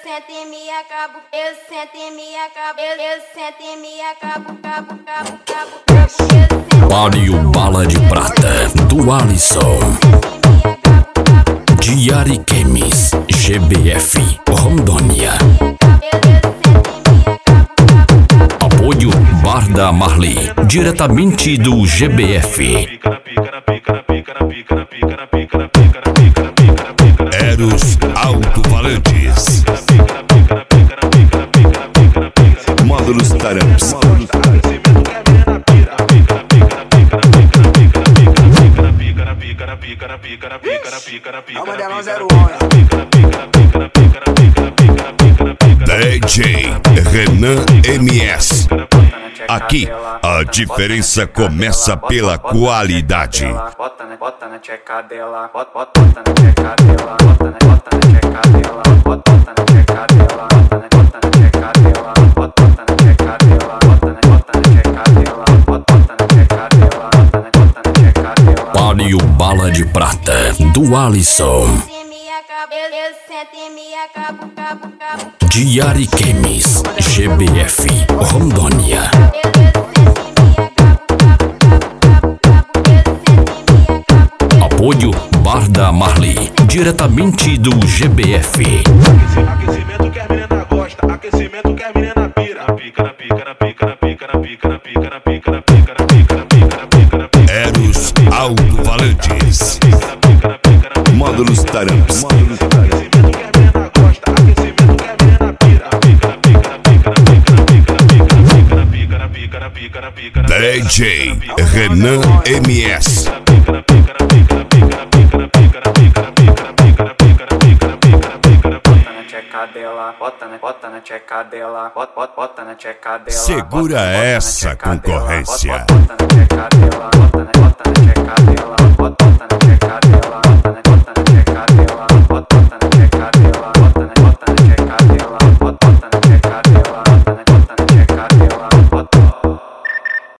sento e me acabo, eu sento e me acabo, eu sento e me acabo, Páreo Bala de Prata, do Alisson. De Ariquemes, GBF, Rondônia. Apoio Bar da Marli, diretamente do GBF. Eros Alto-Falantes. Módulos Taramps. DJ Renan MS. Aqui a diferença começa pela qualidade. Bota na tcheca dela, bota na tcheca dela, bota na tcheca dela, bota na tcheca dela, bota na tcheca dela, bota na tcheca dela, bota na tcheca dela, bota na tcheca dela, bota na tcheca dela. Páreo Bala de Prata, do Alisson. eu sento e me acabo, De Ariquemes, GBF, Rondônia. Apoio Bar da Marli, diretamente do GBF. Aquecimento que as menina gosta, aquecimento que as menina pira. Pica na pica na pica na pica na pica na pica na pica na pica na pica na pica na pica na pica. Eros Alto-Falantes. Módulos Taramps. Aquecimento que as menina gosta, aquecimento que as menina pira. Pica na pica na pica na pica na pica na pica na pica na pica na pica na pica na pica na DJ Renan MS. Bota na tcheca dela, bota na tcheca dela. Segura essa concorrência. Bota na tcheca dela, bota na tcheca dela, bota na